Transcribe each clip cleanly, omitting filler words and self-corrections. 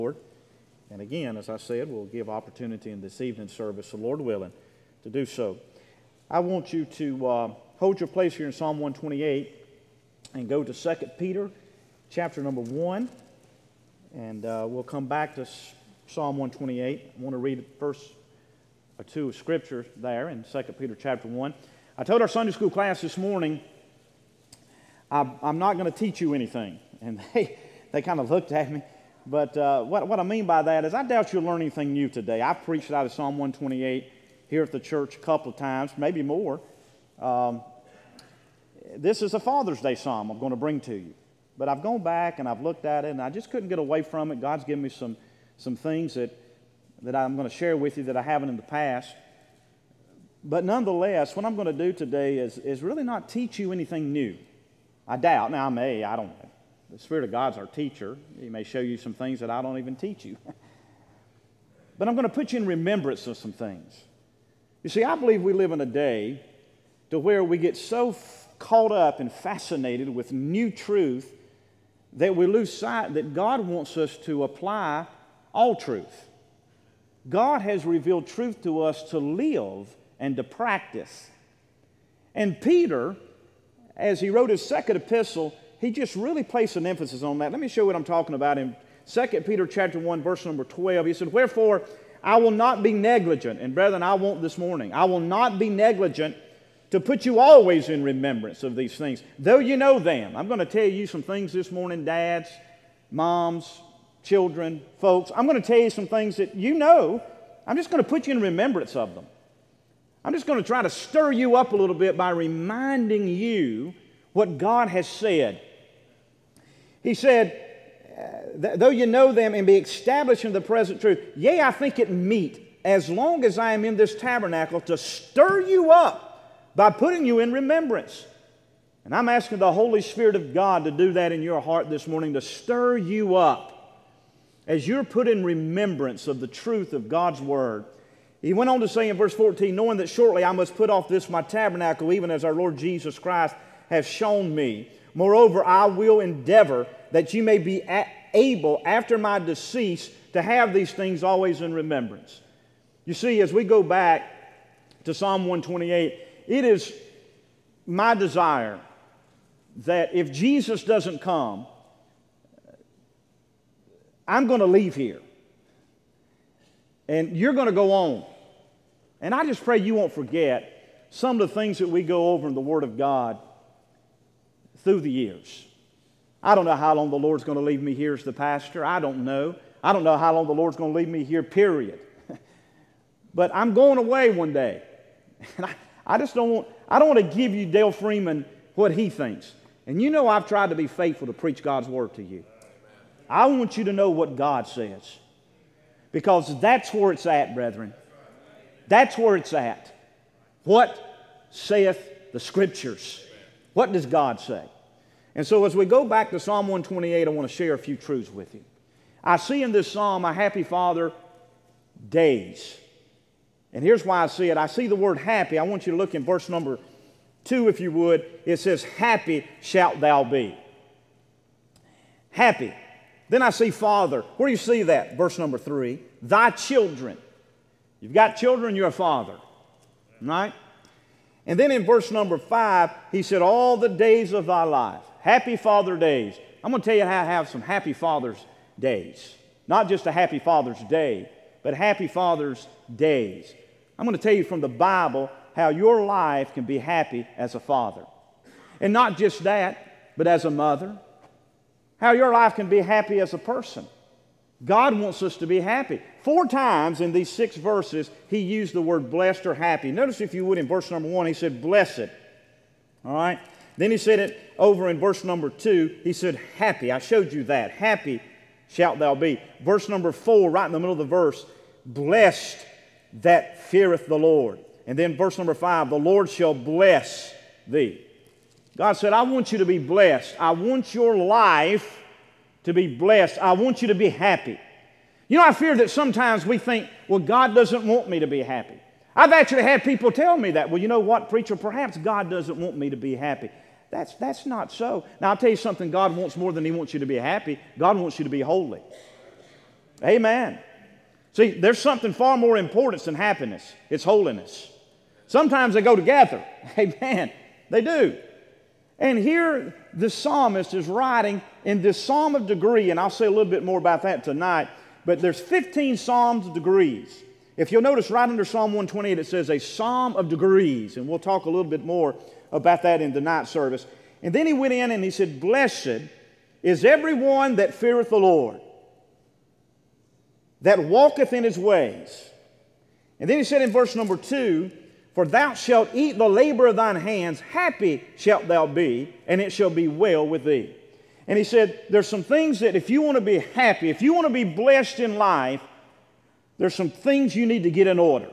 Lord. And again, as I said, we'll give opportunity in this evening service, the Lord willing, to do so. I want you to hold your place here in Psalm 128 and go to 2 Peter chapter number 1. And we'll come back to Psalm 128. I want to read the first or two of Scripture there in 2 Peter chapter 1. I told our Sunday school class this morning, I'm not going to teach you anything. And they kind of looked at me. But what I mean by that is I doubt you'll learn anything new today. I've preached out of Psalm 128 here at the church a couple of times, maybe more. This is a Father's Day psalm I'm going to bring to you. But I've gone back and I've looked at it and I just couldn't get away from it. God's given me some things that I'm going to share with you that I haven't in the past. But nonetheless, what I'm going to do today is really not teach you anything new. I doubt. Now, I don't know. The Spirit of God's our teacher. He may show you some things that I don't even teach you. But I'm going to put you in remembrance of some things. You see, I believe we live in a day to where we get so caught up and fascinated with new truth that we lose sight that God wants us to apply all truth. God has revealed truth to us to live and to practice. And Peter, as he wrote his second epistle, he just really placed an emphasis on that. Let me show you what I'm talking about in 2 Peter chapter 1, verse number 12. He said, "Wherefore I will not be negligent," and brethren, I won't this morning, "I will not be negligent to put you always in remembrance of these things, though you know them." I'm going to tell you some things this morning, dads, moms, children, folks. I'm going to tell you some things that you know. I'm just going to put you in remembrance of them. I'm just going to try to stir you up a little bit by reminding you what God has said. He said, "Though you know them and be established in the present truth, yea, I think it meet, as long as I am in this tabernacle, to stir you up by putting you in remembrance." And I'm asking the Holy Spirit of God to do that in your heart this morning, to stir you up as you're put in remembrance of the truth of God's Word. He went on to say in verse 14, "Knowing that shortly I must put off this my tabernacle, even as our Lord Jesus Christ has shown me. Moreover, I will endeavor that you may be able, after my decease, to have these things always in remembrance." You see, as we go back to Psalm 128, it is my desire that if Jesus doesn't come, I'm going to leave here. And you're going to go on. And I just pray you won't forget some of the things that we go over in the Word of God through the years. I don't know how long the Lord's going to leave me here as the pastor. I don't know. I don't know how long the Lord's going to leave me here, period. But I'm going away one day. And I don't want to give you Dale Freeman what he thinks. And you know I've tried to be faithful to preach God's Word to you. I want you to know what God says. Because that's where it's at, brethren. That's where it's at. What saith the Scriptures? What does God say? And so as we go back to Psalm 128, I want to share a few truths with you. I see in this psalm a happy father days. And here's why I see it. I see the word happy. I want you to look in verse number 2, if you would. It says, "Happy shalt thou be." Happy. Then I see father. Where do you see that? Verse number 3. "Thy children." You've got children, you're a father. Right? And then in verse number 5, he said, "All the days of thy life." Happy Father days. I'm going to tell you how to have some happy Father's days. Not just a happy Father's Day, but happy Father's days. I'm going to tell you from the Bible how your life can be happy as a father. And not just that, but as a mother. How your life can be happy as a person. God wants us to be happy. 4 times in these 6 verses, he used the word blessed or happy. Notice, if you would, in verse number 1, he said blessed. All right? Then he said it over in verse number 2, he said happy. I showed you that. Happy shalt thou be. Verse number 4, right in the middle of the verse, blessed that feareth the Lord. And then verse number 5, the Lord shall bless thee. God said, I want you to be blessed. I want your life to be blessed. I want you to be happy. You know, I fear that sometimes we think, well, God doesn't want me to be happy. I've actually had people tell me that. Well, you know what, preacher, perhaps God doesn't want me to be happy. That's not so. Now, I'll tell you something. God wants more than He wants you to be happy. God wants you to be holy. Amen. See, there's something far more important than happiness. It's holiness. Sometimes they go together. Amen. They do. And here the psalmist is writing in this psalm of degree, and I'll say a little bit more about that tonight, but there's 15 psalms of degrees. If you'll notice right under Psalm 128, it says a psalm of degrees, and we'll talk a little bit more about that in the night service. And then he went in and he said, blessed is everyone that feareth the Lord, that walketh in his ways. And then he said in verse number 2, for thou shalt eat the labor of thine hands, happy shalt thou be, and it shall be well with thee. And he said, there's some things that if you want to be happy, if you want to be blessed in life, there's some things you need to get in order.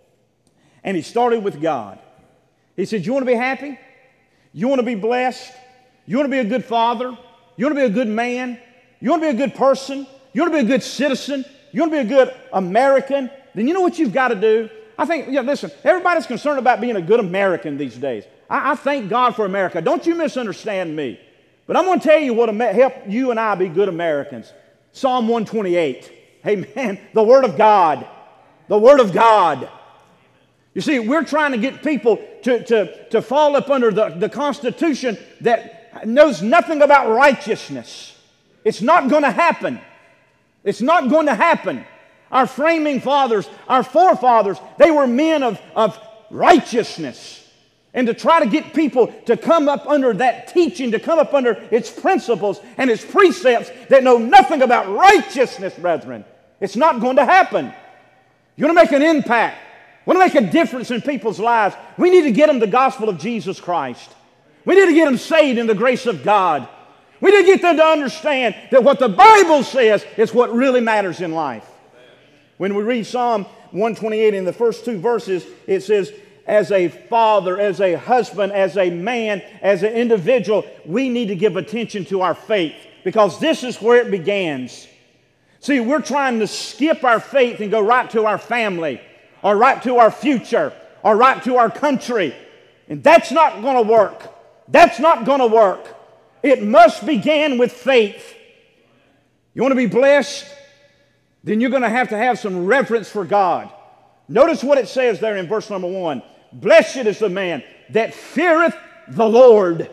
And he started with God. He said, you want to be happy? You want to be blessed? You want to be a good father? You want to be a good man? You want to be a good person? You want to be a good citizen? You want to be a good American? Then you know what you've got to do? I think, listen, everybody's concerned about being a good American these days. I thank God for America. Don't you misunderstand me. But I'm going to tell you what will help you and I be good Americans. Psalm 128. Amen. The Word of God. The Word of God. You see, we're trying to get people to fall up under the Constitution that knows nothing about righteousness. It's not going to happen. It's not going to happen. Our framing fathers, our forefathers, they were men of righteousness. And to try to get people to come up under that teaching, to come up under its principles and its precepts that know nothing about righteousness, brethren, it's not going to happen. You want to make an impact, want to make a difference in people's lives, we need to get them the gospel of Jesus Christ. We need to get them saved in the grace of God. We need to get them to understand that what the Bible says is what really matters in life. When we read Psalm 128 in the first two verses, it says, as a father, as a husband, as a man, as an individual, we need to give attention to our faith because this is where it begins. See, we're trying to skip our faith and go right to our family or right to our future or right to our country. And that's not going to work. That's not going to work. It must begin with faith. You want to be blessed? Then you're going to have some reverence for God. Notice what it says there in verse number 1. Blessed is the man that feareth the Lord.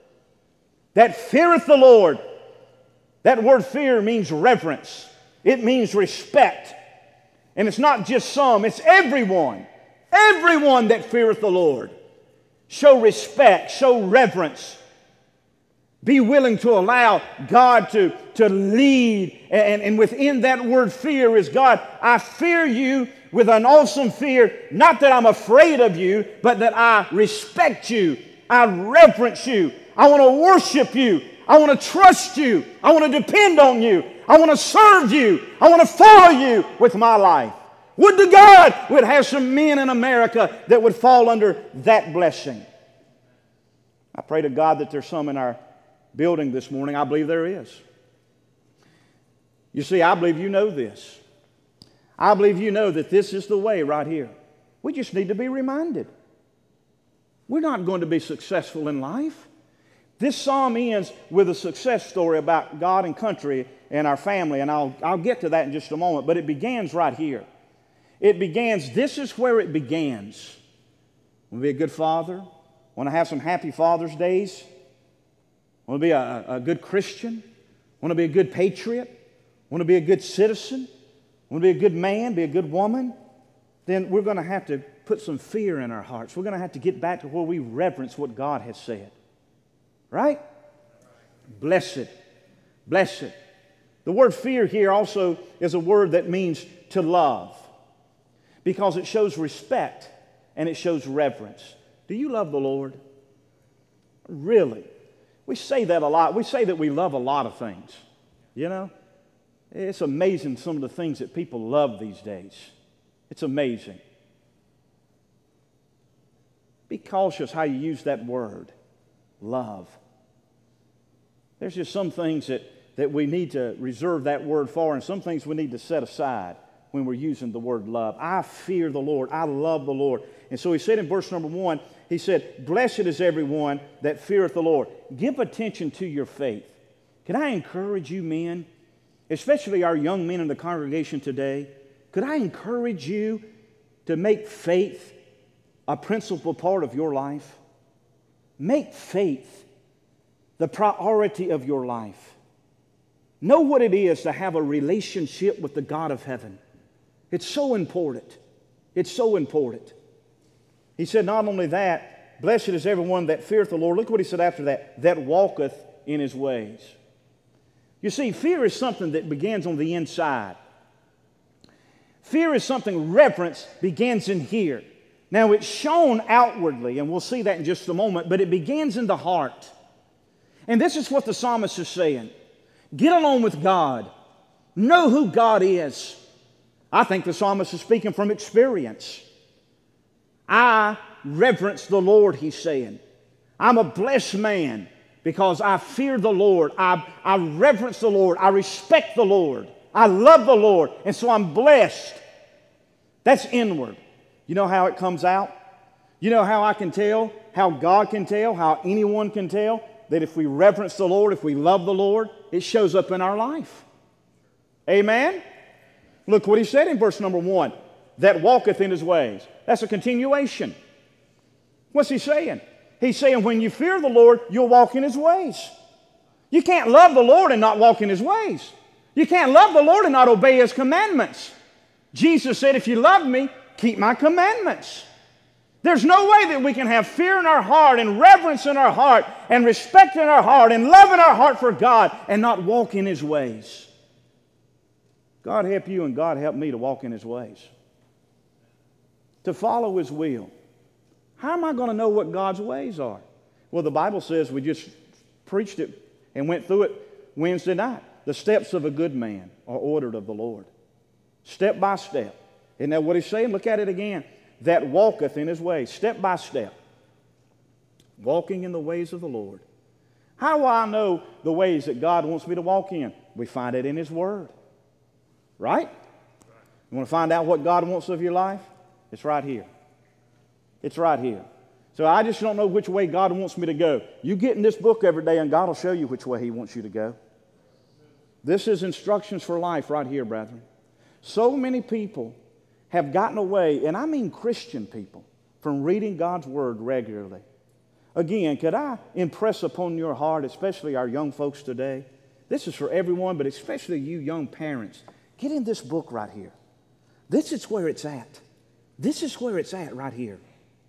That feareth the Lord. That word fear means reverence. It means respect. And it's not just some, it's everyone. Everyone that feareth the Lord. Show respect, show reverence. Be willing to allow God to lead. And within that word fear is God, I fear you with an awesome fear. Not that I'm afraid of you, but that I respect you. I reverence you. I want to worship you. I want to trust you. I want to depend on you. I want to serve you. I want to follow you with my life. Would to God we'd have some men in America that would fall under that blessing. I pray to God that there's some in our building this morning. I believe there is. You see, I believe you know this. I believe you know that this is the way right here. We just need to be reminded. We're not going to be successful in life. This psalm ends with a success story about God and country and our family, and I'll get to that in just a moment, but it begins right here. It begins, this is where it begins. Want to be a good father? Want to have some happy Father's Days? Want to be a good Christian? Want to be a good patriot? Want to be a good citizen? Want to be a good man, be a good woman? Then we're going to have to put some fear in our hearts. We're going to have to get back to where we reverence what God has said. Right? Blessed. Blessed. The word fear here also is a word that means to love because it shows respect and it shows reverence. Do you love the Lord? Really? We say that a lot. We say that we love a lot of things. You know? It's amazing some of the things that people love these days. It's amazing. Be cautious how you use that word, love. There's just some things that we need to reserve that word for, and some things we need to set aside when we're using the word love. I fear the Lord. I love the Lord. And so he said in verse number 1, he said, blessed is everyone that feareth the Lord. Give attention to your faith. Can I encourage you, men? especially our young men in the congregation today, could I encourage you to make faith a principal part of your life? Make faith the priority of your life. Know what it is to have a relationship with the God of heaven. It's so important. It's so important. He said not only that, blessed is everyone that feareth the Lord. Look what he said after that, that walketh in his ways. You see, fear is something that begins on the inside. Fear is something, reverence begins in here. Now it's shown outwardly, and we'll see that in just a moment, but it begins in the heart. And this is what the psalmist is saying. Get along with God. Know who God is. I think the psalmist is speaking from experience. I reverence the Lord, he's saying. I'm a blessed man because I fear the Lord. I reverence the Lord. I respect the Lord. I love the Lord. And so I'm blessed. That's inward. You know how it comes out? You know how I can tell, how God can tell, how anyone can tell that if we reverence the Lord, if we love the Lord, it shows up in our life. Amen? Look what he said in verse number 1. That walketh in his ways. That's a continuation. What's he saying? He's saying when you fear the Lord, you'll walk in his ways. You can't love the Lord and not walk in his ways. You can't love the Lord and not obey his commandments. Jesus said, if you love me, keep my commandments. There's no way that we can have fear in our heart and reverence in our heart and respect in our heart and love in our heart for God and not walk in his ways. God help you and God help me to walk in his ways. To follow his will. How am I going to know what God's ways are? Well, the Bible says, we just preached it and went through it Wednesday night. The steps of a good man are ordered of the Lord. Step by step. Isn't that what he's saying? Look at it again. That walketh in his ways, step by step. Walking in the ways of the Lord. How do I know the ways that God wants me to walk in? We find it in his word. Right? You want to find out what God wants of your life? It's right here. It's right here. So I just don't know which way God wants me to go. You get in this book every day and God will show you which way he wants you to go. This is instructions for life right here, brethren. So many people have gotten away, and I mean Christian people, from reading God's Word regularly. Again, could I impress upon your heart, especially our young folks today, this is for everyone, but especially you young parents, get in this book right here. This is where it's at. This is where it's at right here.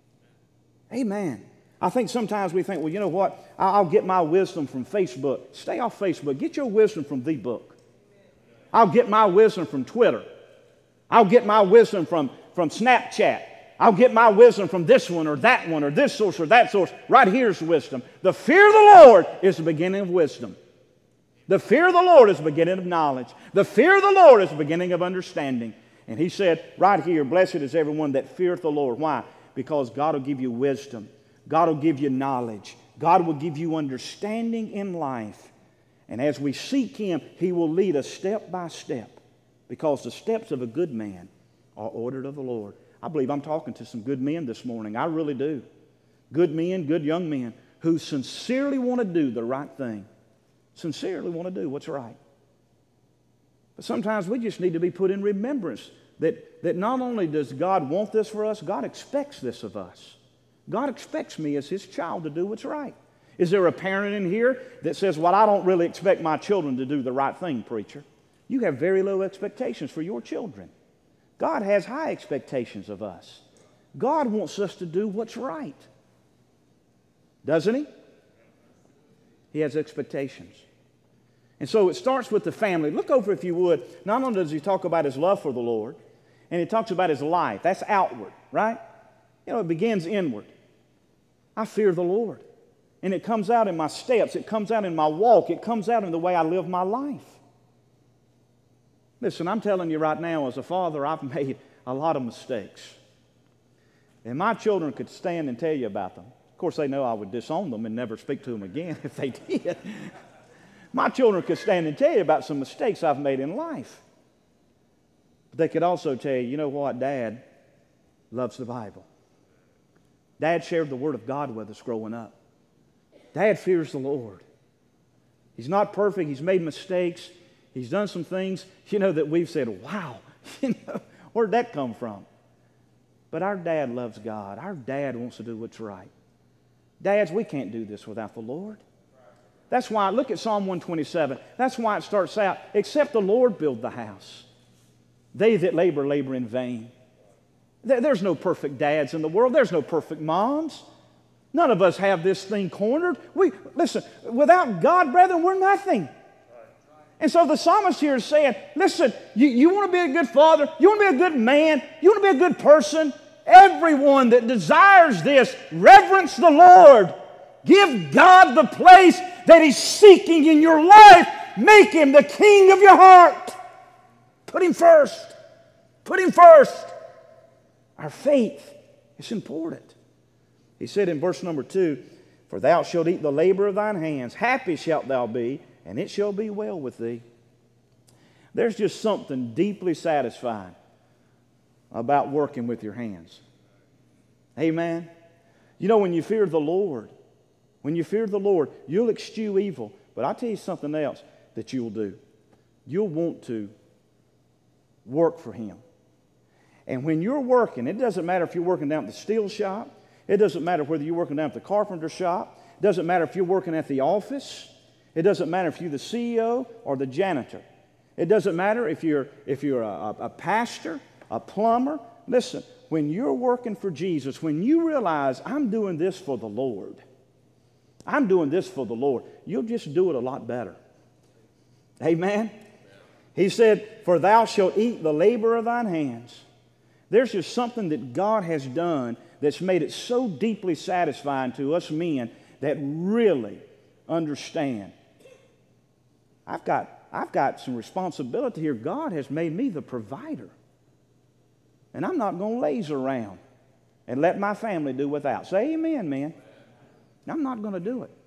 Amen. I think sometimes we think, well, you know what? I'll get my wisdom from Facebook. Stay off Facebook. Get your wisdom from the book. I'll get my wisdom from Twitter. I'll get my wisdom from Snapchat. I'll get my wisdom from this one or this source or that source. Right here's wisdom. The fear of the Lord is the beginning of wisdom. The fear of the Lord is the beginning of knowledge. The fear of the Lord is the beginning of understanding. And he said right here, blessed is everyone that feareth the Lord. Why? Because God will give you wisdom. God will give you knowledge. God will give you understanding in life. And as we seek him, he will lead us step by step. Because the steps of a good man are ordered of the Lord. I believe I'm talking to some good men this morning. I really do. Good men, good young men who sincerely want to do the right thing. Sincerely want to do what's right. But sometimes we just need to be put in remembrance that not only does God want this for us, God expects this of us. God expects me as his child to do what's right. Is there a parent in here that says, well, I don't really expect my children to do the right thing, preacher? You have very low expectations for your children. God has high expectations of us. God wants us to do what's right. Doesn't he? He has expectations. And so it starts with the family. Look over, if you would. Not only does he talk about his love for the Lord, and he talks about his life. That's outward, right? You know, it begins inward. I fear the Lord. And it comes out in my steps. It comes out in my walk. It comes out in the way I live my life. Listen, I'm telling you right now, as a father, I've made a lot of mistakes. And my children could stand and tell you about them. Of course, they know I would disown them and never speak to them again if they did. My children could stand and tell you about some mistakes I've made in life. But they could also tell you know what? Dad loves the Bible. Dad shared the Word of God with us growing up. Dad fears the Lord. He's not perfect. He's made mistakes. He's done some things, that we've said, wow, where'd that come from? But our dad loves God. Our dad wants to do what's right. Dads, we can't do this without the Lord. That's why, look at Psalm 127. That's why it starts out, except the Lord build the house. They that labor, labor in vain. There's no perfect dads in the world. There's no perfect moms. None of us have this thing cornered. Listen, without God, brethren, we're nothing. And so the psalmist here is saying, listen, you want to be a good father, you want to be a good man, you want to be a good person. Everyone that desires this, reverence the Lord. Give God the place that He's seeking in your life. Make Him the king of your heart. Put Him first. Put Him first. Our faith is important. He said in verse number 2, for thou shalt eat the labor of thine hands. Happy shalt thou be, and it shall be well with thee. There's just something deeply satisfying about working with your hands. Amen. When you fear the Lord, you'll eschew evil. But I'll tell you something else that you'll do. You'll want to work for Him. And when you're working, it doesn't matter if you're working down at the steel shop. It doesn't matter whether you're working down at the carpenter shop. It doesn't matter if you're working at the office. It doesn't matter if you're the CEO or the janitor. It doesn't matter if you're a pastor, a plumber. Listen, when you're working for Jesus, when you realize I'm doing this for the Lord, I'm doing this for the Lord, you'll just do it a lot better. Amen? He said, for thou shalt eat the labor of thine hands. There's just something that God has done that's made it so deeply satisfying to us men that really understand. I've got some responsibility here. God has made me the provider. And I'm not going to laze around and let my family do without. Say amen, man. I'm not going to do it.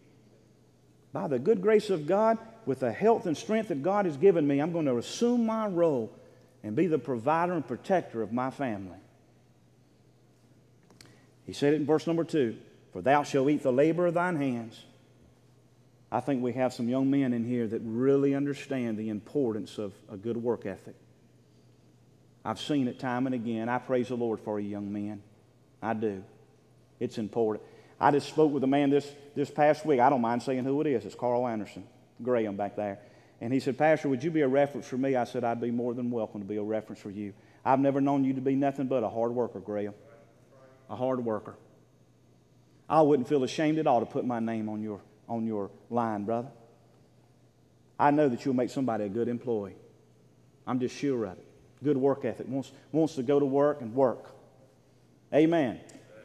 By the good grace of God, with the health and strength that God has given me, I'm going to assume my role and be the provider and protector of my family. He said it in verse number 2, for thou shalt eat the labor of thine hands. I think we have some young men in here that really understand the importance of a good work ethic. I've seen it time and again. I praise the Lord for you, young men. I do. It's important. I just spoke with a man this past week. I don't mind saying who it is. It's Carl Anderson, Graham back there. And he said, Pastor, would you be a reference for me? I said, I'd be more than welcome to be a reference for you. I've never known you to be nothing but a hard worker, Graham. A hard worker. I wouldn't feel ashamed at all to put my name on your line, brother. I know that you'll make somebody a good employee. I'm just sure of it. Good work ethic. Wants to go to work and work. Amen.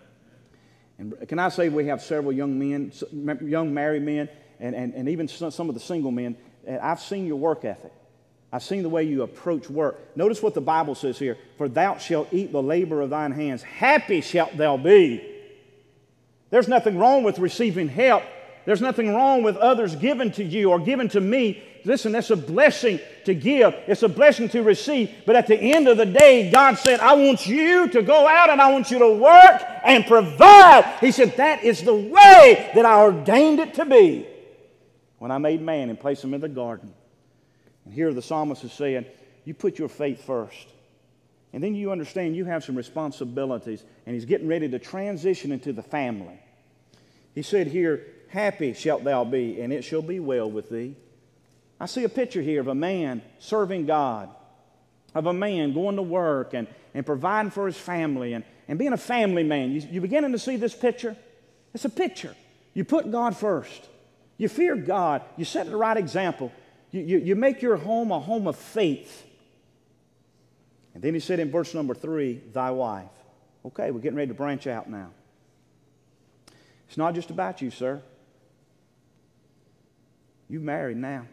And can I say we have several young men, young married men, and even some of the single men. I've seen your work ethic. I've seen the way you approach work. Notice what the Bible says here. For thou shalt eat the labor of thine hands. Happy shalt thou be. There's nothing wrong with receiving help. There's nothing wrong with others given to you or given to me. Listen, that's a blessing to give. It's a blessing to receive. But at the end of the day, God said, I want you to go out and I want you to work and provide. He said, that is the way that I ordained it to be when I made man and placed him in the garden. And here the psalmist is saying, you put your faith first. And then you understand you have some responsibilities. And he's getting ready to transition into the family. He said here, happy shalt thou be, and it shall be well with thee. I see a picture here of a man serving God, of a man going to work and providing for his family and being a family man. You beginning to see this picture? It's a picture. You put God first. You fear God. You set the right example. You make your home a home of faith. And then he said in verse number 3, thy wife. Okay, we're getting ready to branch out now. It's not just about you, sir. You're married now.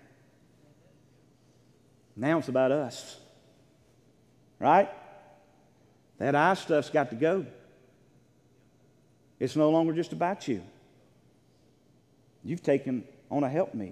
Now it's about us. Right? That I stuff's got to go. It's no longer just about you. You've taken on a helpmeet.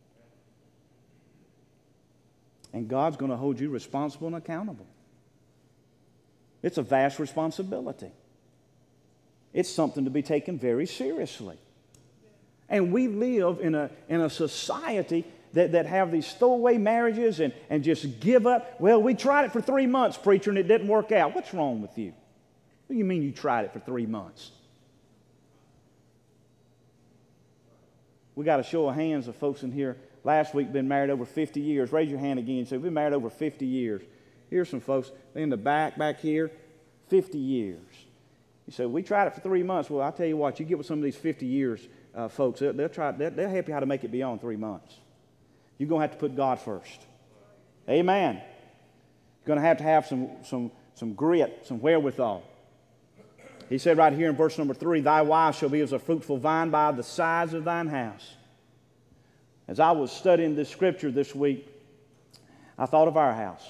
And God's going to hold you responsible and accountable. It's a vast responsibility. It's something to be taken very seriously. And we live in a society that have these throwaway marriages and just give up. Well, we tried it for 3 months, preacher, and it didn't work out. What's wrong with you? What do you mean you tried it for 3 months? We got a show of hands of folks in here last week been married over 50 years. Raise your hand again and say, we've been married over 50 years. Here's some folks in the back here, 50 years. You say, we tried it for 3 months. Well, I'll tell you what, you get with some of these 50 years folks, they'll help you how to make it beyond 3 months. You're going to have to put God first. Amen. You're going to have some grit, some wherewithal. He said right here in verse number 3, thy wife shall be as a fruitful vine by the sides of thine house. As I was studying this scripture this week, I thought of our house.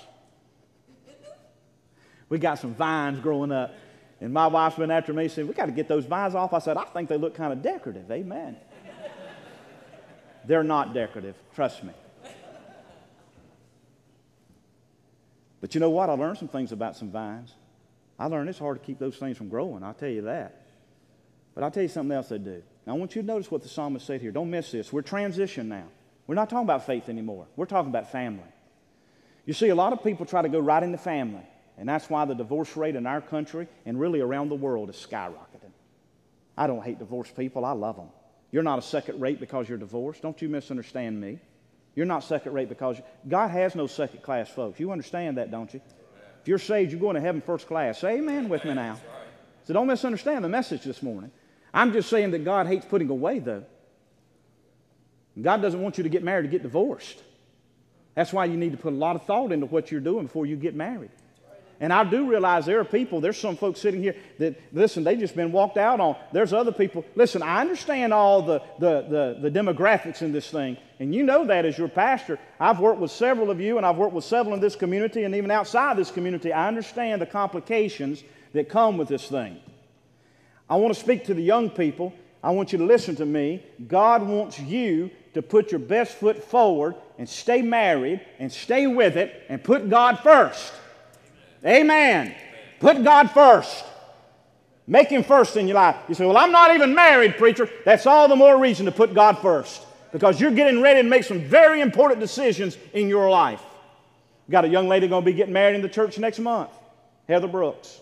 We got some vines growing up. And my wife's been after me, saying, we got to get those vines off. I said, I think they look kind of decorative. Amen. They're not decorative. Trust me. But you know what? I learned some things about some vines. I learned it's hard to keep those things from growing. I'll tell you that. But I'll tell you something else they do. Now, I want you to notice what the psalmist said here. Don't miss this. We're transitioned now. We're not talking about faith anymore. We're talking about family. You see, a lot of people try to go right into family. And that's why the divorce rate in our country and really around the world is skyrocketing. I don't hate divorced people. I love them. You're not a second rate because you're divorced. Don't you misunderstand me. You're not second rate because God has no second class folks. You understand that, don't you? If you're saved, you're going to heaven first class. Say amen with me now. So don't misunderstand the message this morning. I'm just saying that God hates putting away, though. God doesn't want you to get married to get divorced. That's why you need to put a lot of thought into what you're doing before you get married. And I do realize there's some folks sitting here that, listen, they've just been walked out on. There's other people. Listen, I understand all the demographics in this thing, and you know that as your pastor. I've worked with several of you, and I've worked with several in this community, and even outside this community. I understand the complications that come with this thing. I want to speak to the young people. I want you to listen to me. God wants you to put your best foot forward and stay married and stay with it and put God first. Amen. Put God first. Make Him first in your life. You say, well, I'm not even married, preacher. That's all the more reason to put God first, because you're getting ready to make some very important decisions in your life. We've got a young lady going to be getting married in the church next month, Heather Brooks.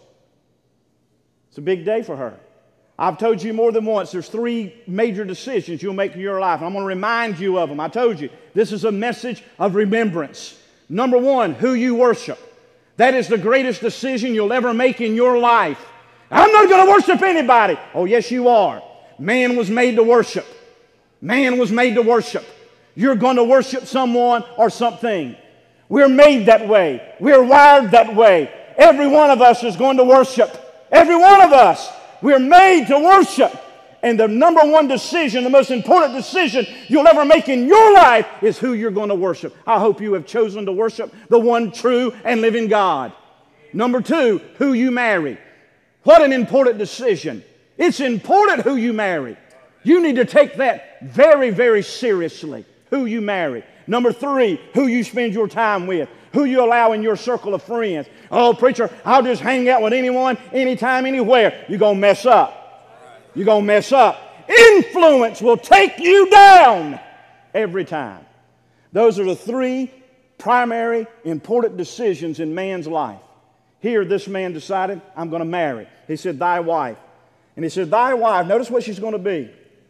It's a big day for her. I've told you more than once, there's 3 major decisions you'll make in your life. I'm going to remind you of them. I told you, this is a message of remembrance. Number 1, who you worship. That is the greatest decision you'll ever make in your life. I'm not going to worship anybody. Oh, yes, you are. Man was made to worship. Man was made to worship. You're going to worship someone or something. We're made that way. We're wired that way. Every one of us is going to worship. Every one of us. We're made to worship. And the number 1 decision, the most important decision you'll ever make in your life is who you're going to worship. I hope you have chosen to worship the one true and living God. Number 2, who you marry. What an important decision. It's important who you marry. You need to take that very, very seriously, who you marry. Number 3, who you spend your time with. Who you allow in your circle of friends. Oh, preacher, I'll just hang out with anyone, anytime, anywhere. You're going to mess up. You're going to mess up. Influence will take you down every time. Those are the 3 primary important decisions in man's life. Here, this man decided, I'm going to marry. He said, thy wife. And he said, thy wife, notice what she's going to be.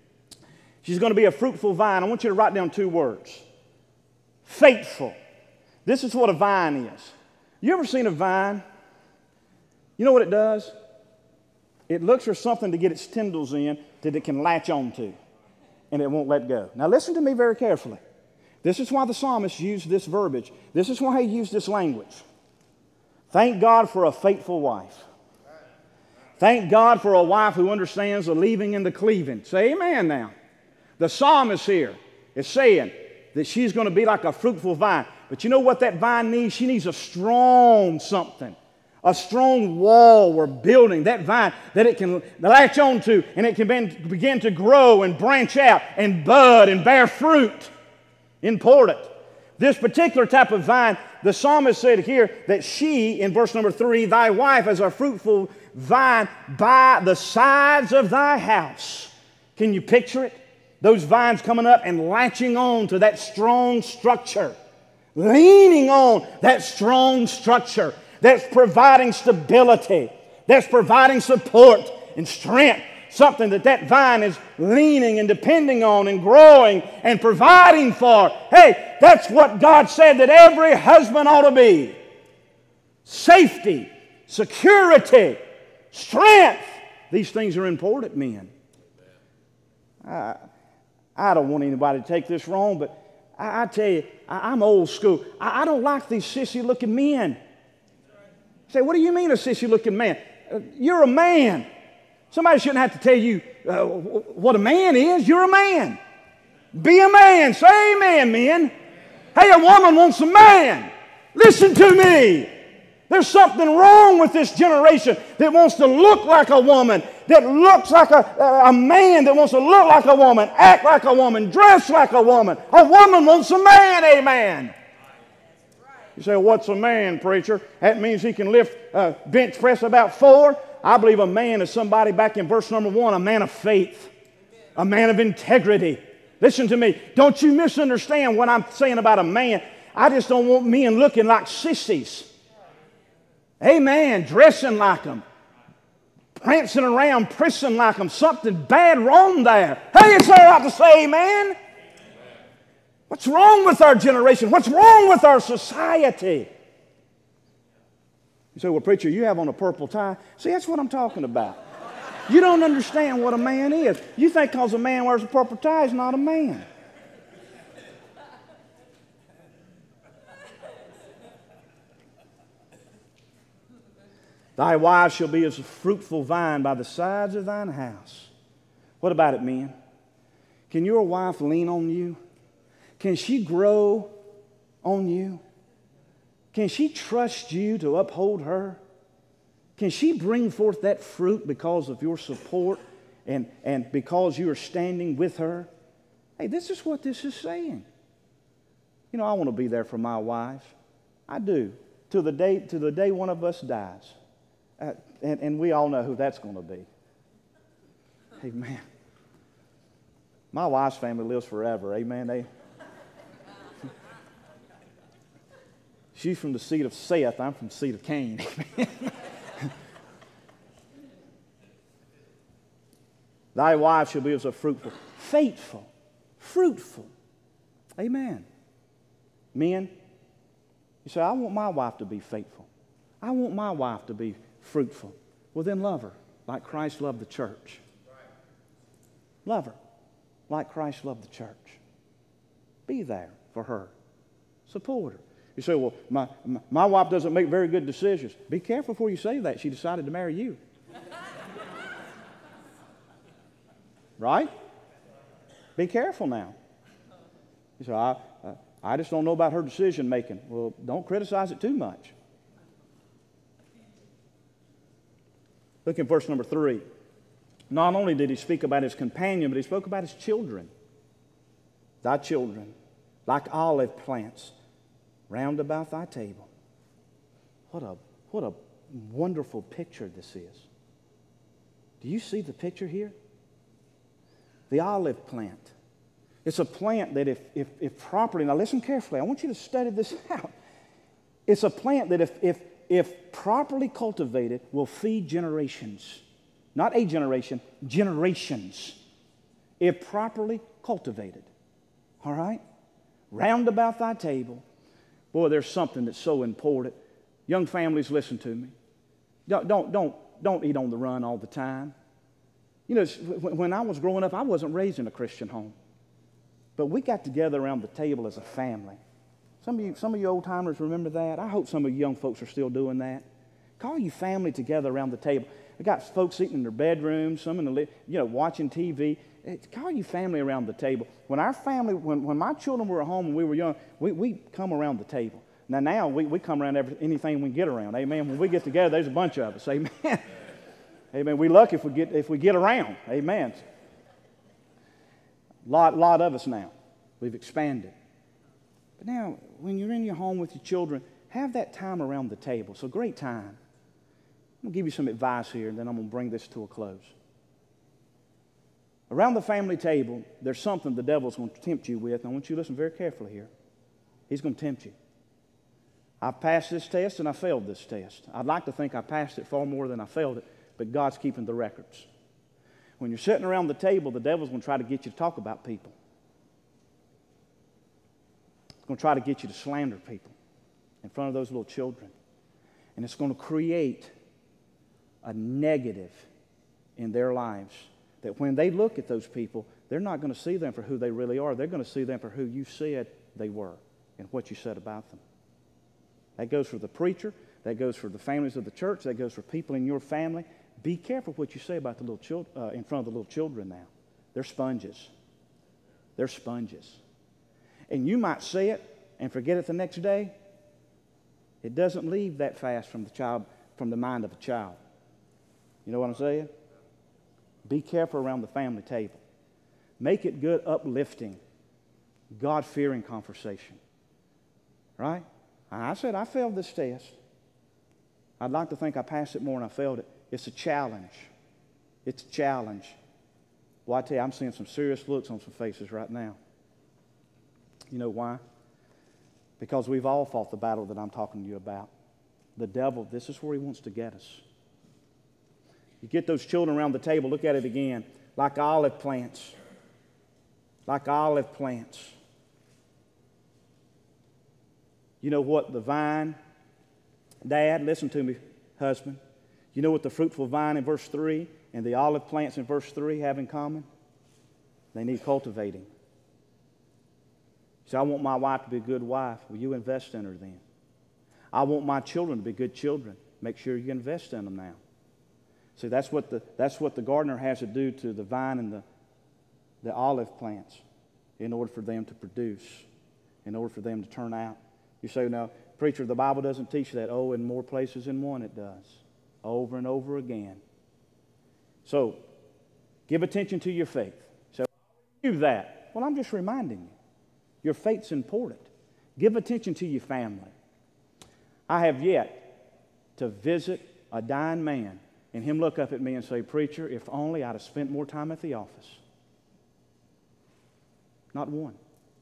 She's going to be a fruitful vine. I want you to write down 2 words. Faithful. This is what a vine is. You ever seen a vine? You know what it does? It looks for something to get its tendrils in that it can latch onto, and it won't let go. Now listen to me very carefully. This is why the psalmist used this verbiage. This is why he used this language. Thank God for a faithful wife. Thank God for a wife who understands the leaving and the cleaving. Say amen now. The psalmist here is saying that she's going to be like a fruitful vine. But you know what that vine needs? She needs a strong something. A strong wall or building, that vine, that it can latch onto and it can begin to grow and branch out and bud and bear fruit. Important. This particular type of vine, the psalmist said here that she, in verse number 3, thy wife is a fruitful vine by the sides of thy house. Can you picture it? Those vines coming up and latching on to that strong structure. Leaning on that strong structure that's providing stability, that's providing support and strength. Something that vine is leaning and depending on and growing and providing for. Hey, that's what God said that every husband ought to be. Safety, security, strength. These things are important, men. I don't want anybody to take this wrong, but I tell you, I'm old school. I don't like these sissy-looking men. You say, what do you mean a sissy-looking man? You're a man. Somebody shouldn't have to tell you what a man is. You're a man. Be a man. Say amen, men. Hey, a woman wants a man. Listen to me. There's something wrong with this generation that wants to look like a woman, that looks like a man that wants to look like a woman, act like a woman, dress like a woman. A woman wants a man, amen. You say, what's a man, preacher? That means he can lift bench press about 4. I believe a man is somebody, back in verse number 1, a man of faith, a man of integrity. Listen to me. Don't you misunderstand what I'm saying about a man. I just don't want men looking like sissies. Amen. Dressing like them. Prancing around, prissing like them. Something bad wrong there. Hey, it's all right to say amen. What's wrong with our generation? What's wrong with our society? You say, well, preacher, you have on a purple tie. See, that's what I'm talking about. You don't understand what a man is. You think because a man wears a purple tie, he's not a man. Thy wife shall be as a fruitful vine by the sides of thine house. What about it, men? Can your wife lean on you? Can she grow on you? Can she trust you to uphold her? Can she bring forth that fruit because of your support and because you are standing with her? Hey, this is what this is saying. You know, I want to be there for my wife. I do. To the day one of us dies. And we all know who that's going to be. Amen. My wife's family lives forever. Amen. She's from the seed of Seth. I'm from the seed of Cain. Thy wife shall be as a fruitful, faithful, fruitful. Amen. Men, you say, I want my wife to be faithful. I want my wife to be fruitful. Well, then love her like Christ loved the church. Love her like Christ loved the church. Be there for her. Support her. You say, well, my wife doesn't make very good decisions. Be careful before you say that. She decided to marry you. Right? Be careful now. You say, I just don't know about her decision making. Well, don't criticize it too much. Look in verse number 3. Not only did he speak about his companion, but he spoke about his children. Thy children, like olive plants, round about thy table. What a wonderful picture this is. Do you see the picture here? The olive plant. It's a plant that if properly, now listen carefully, I want you to study this out. It's a plant that if properly cultivated will feed generations. Not a generation, generations. If properly cultivated. All right? Round about thy table. Boy, there's something that's so important. Young families, listen to me. Don't eat on the run all the time. You know, when I was growing up, I wasn't raised in a Christian home. But we got together around the table as a family. Some of you old-timers remember that. I hope some of you young folks are still doing that. Call your family together around the table. We got folks eating in their bedrooms, some in the watching TV. Call your family around the table. When my children were at home and we were young, we come around the table. Now we come around anything we can get around. Amen. When we get together, there's a bunch of us. Amen. Amen. We're lucky if we get around. Amen. Lot of us now. We've expanded. But now, when you're in your home with your children, have that time around the table. It's a great time. I'm going to give you some advice here, and then I'm going to bring this to a close. Around the family table, there's something the devil's going to tempt you with. And I want you to listen very carefully here. He's going to tempt you. I've passed this test and I failed this test. I'd like to think I passed it far more than I failed it, but God's keeping the records. When you're sitting around the table, the devil's going to try to get you to talk about people. He's going to try to get you to slander people in front of those little children. And it's going to create a negative in their lives, that when they look at those people, they're not going to see them for who they really are. They're going to see them for who you said they were and what you said about them. That goes for the preacher. That goes for the families of the church. That goes for people in your family. Be careful what you say about the little children in front of the little children now. They're sponges. They're sponges. And you might say it and forget it the next day. It doesn't leave that fast from the mind of a child. You know what I'm saying? Be careful around the family table. Make it good, uplifting, God-fearing conversation. Right? And I said, I failed this test. I'd like to think I passed it more than I failed it. It's a challenge. It's a challenge. Well, I tell you, I'm seeing some serious looks on some faces right now. You know why? Because we've all fought the battle that I'm talking to you about. The devil, this is where he wants to get us. You get those children around the table, look at it again, like olive plants. Like olive plants. You know what the vine, Dad, listen to me, husband. You know what the fruitful vine in verse 3 and the olive plants in verse 3 have in common? They need cultivating. So I want my wife to be a good wife. Will you invest in her then? I want my children to be good children. Make sure you invest in them now. See, that's what the gardener has to do to the vine and the olive plants in order for them to produce, in order for them to turn out. You say, now, preacher, the Bible doesn't teach that. Oh, in more places than one it does. Over and over again. So, give attention to your faith. So, do that. Well, I'm just reminding you. Your faith's important. Give attention to your family. I have yet to visit a dying man and him look up at me and say, preacher, if only I'd have spent more time at the office. Not one.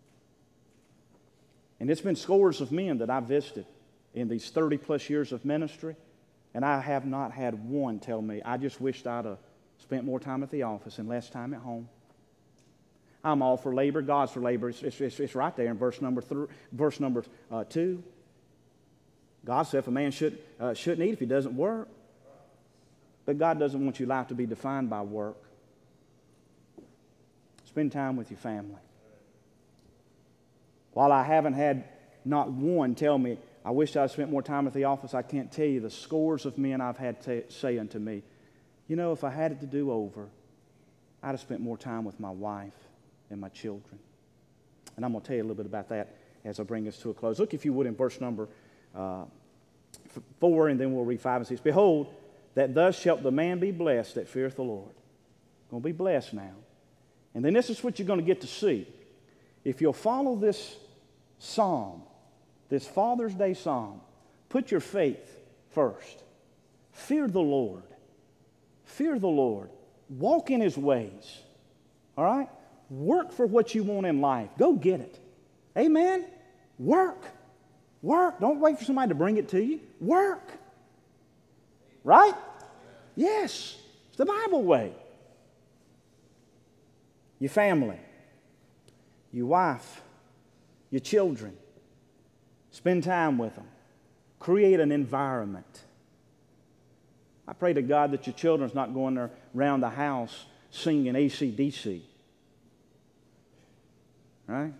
And it's been scores of men that I've visited in these 30-plus years of ministry, and I have not had one tell me, I just wished I'd have spent more time at the office and less time at home. I'm all for labor. God's for labor. It's right there in verse number 2. God said if a man shouldn't eat if he doesn't work. But God doesn't want your life to be defined by work. Spend time with your family. While I haven't had not one tell me, I wish I'd spent more time at the office, I can't tell you the scores of men I've had say unto me, you know, if I had it to do over, I'd have spent more time with my wife and my children. And I'm going to tell you a little bit about that as I bring this to a close. Look, if you would, in verse number 4, and then we'll read 5 and 6. Behold, that thus shalt the man be blessed that feareth the Lord. Going to be blessed now. And then this is what you're going to get to see. If you'll follow this psalm, this Father's Day psalm, put your faith first. Fear the Lord. Fear the Lord. Walk in His ways. All right? Work for what you want in life. Go get it. Amen? Work. Work. Don't wait for somebody to bring it to you. Work. Right? Yes. It's the Bible way. Your family. Your wife. Your children. Spend time with them. Create an environment. I pray to God that your children's not going there around the house singing AC/DC. Right?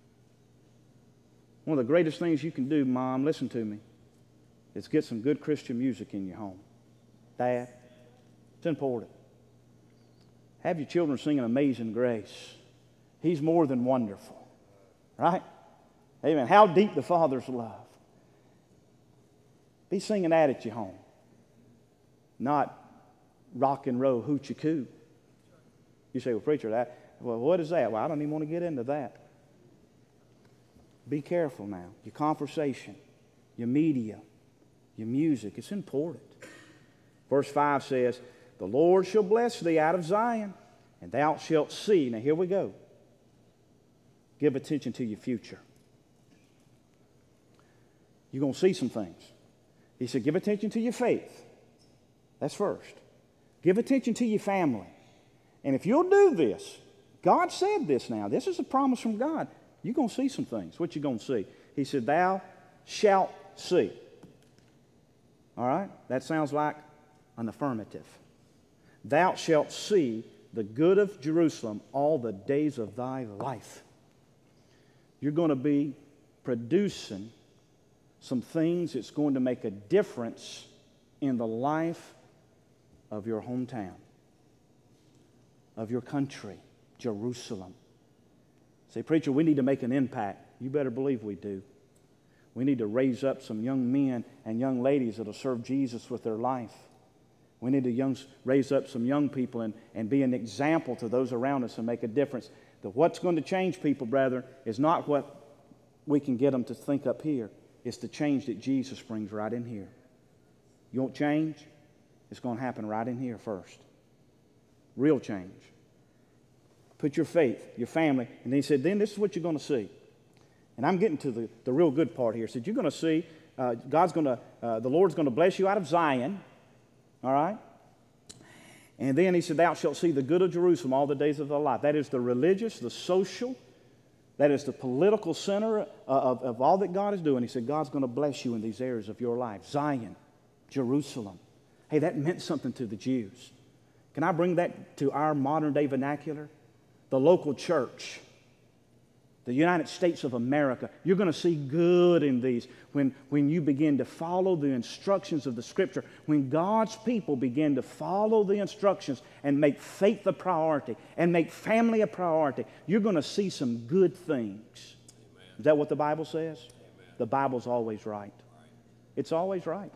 One of the greatest things you can do, Mom, listen to me, is get some good Christian music in your home. Dad, it's important. Have your children singing Amazing Grace. He's more than wonderful. Right? Amen. How deep the Father's love. Be singing that at your home. Not rock and roll hoochie coo. You say, well, preacher, what is that? Well, I don't even want to get into that. Be careful now. Your conversation, your media, your music, it's important. Verse 5 says, the Lord shall bless thee out of Zion And thou shalt see, now here we go. Give attention to your future. You're going to see some things. He said, give attention to your faith. That's first. Give attention to your family. And if you'll do this, God said this now. This is a promise from God. You're going to see some things. What you going to see? He said, thou shalt see. All right? That sounds like an affirmative. Thou shalt see the good of Jerusalem all the days of thy life. You're going to be producing some things that's going to make a difference in the life of your hometown, of your country, Jerusalem. Say, preacher, we need to make an impact. You better believe we do. We need to raise up some young men and young ladies that will serve Jesus with their life. We need to raise up some young people and be an example to those around us and make a difference. That what's going to change people, brother, is not what we can get them to think up here. It's the change that Jesus brings right in here. You want change? It's going to happen right in here first. Real change. Put your faith, your family, and then he said, then this is what you're going to see. And I'm getting to the real good part here. He said, you're going to see, the Lord's going to bless you out of Zion. All right? And then he said, thou shalt see the good of Jerusalem all the days of thy life. That is the religious, the social, that is the political center of all that God is doing. He said, God's going to bless you in these areas of your life. Zion, Jerusalem. Hey, that meant something to the Jews. Can I bring that to our modern day vernacular? The local church, the United States of America. You're going to see good in these when you begin to follow the instructions of the Scripture. When God's people begin to follow the instructions and make faith a priority and make family a priority, you're going to see some good things. Amen. Is that what the Bible says? Amen. The Bible's always right. It's always right.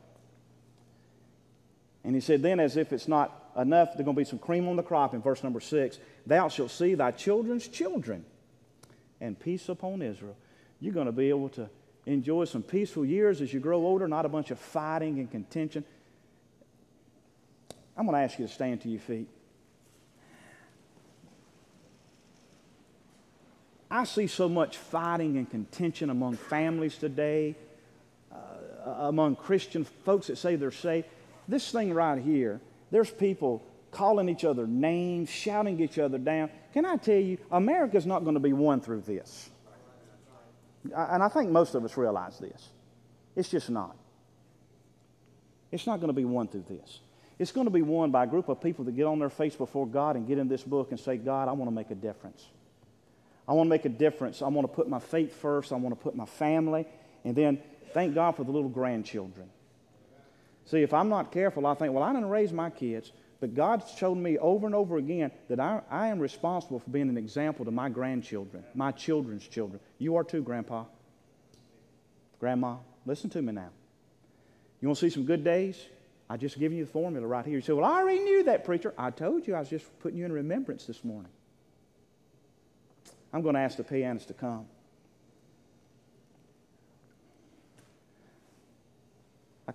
And he said, then as if it's not enough, there's going to be some cream on the crop in verse number 6. Thou shalt see thy children's children, and peace upon Israel. You're going to be able to enjoy some peaceful years as you grow older, not a bunch of fighting and contention. I'm going to ask you to stand to your feet. I see so much fighting and contention among families today, among Christian folks that say they're saved. This thing right here, there's people calling each other names, shouting each other down. Can I tell you, America's not going to be won through this. And I think most of us realize this. It's just not. It's not going to be won through this. It's going to be won by a group of people that get on their face before God and get in this book and say, God, I want to make a difference. I want to make a difference. I want to put my faith first. I want to put my family. And then thank God for the little grandchildren. See, if I'm not careful, I think, well, I didn't raise my kids. But God's shown me over and over again that I am responsible for being an example to my grandchildren, my children's children. You are too, Grandpa. Grandma, listen to me now. You want to see some good days? I just given you the formula right here. You say, well, I already knew that, preacher. I told you I was just putting you in remembrance this morning. I'm going to ask the pianist to come.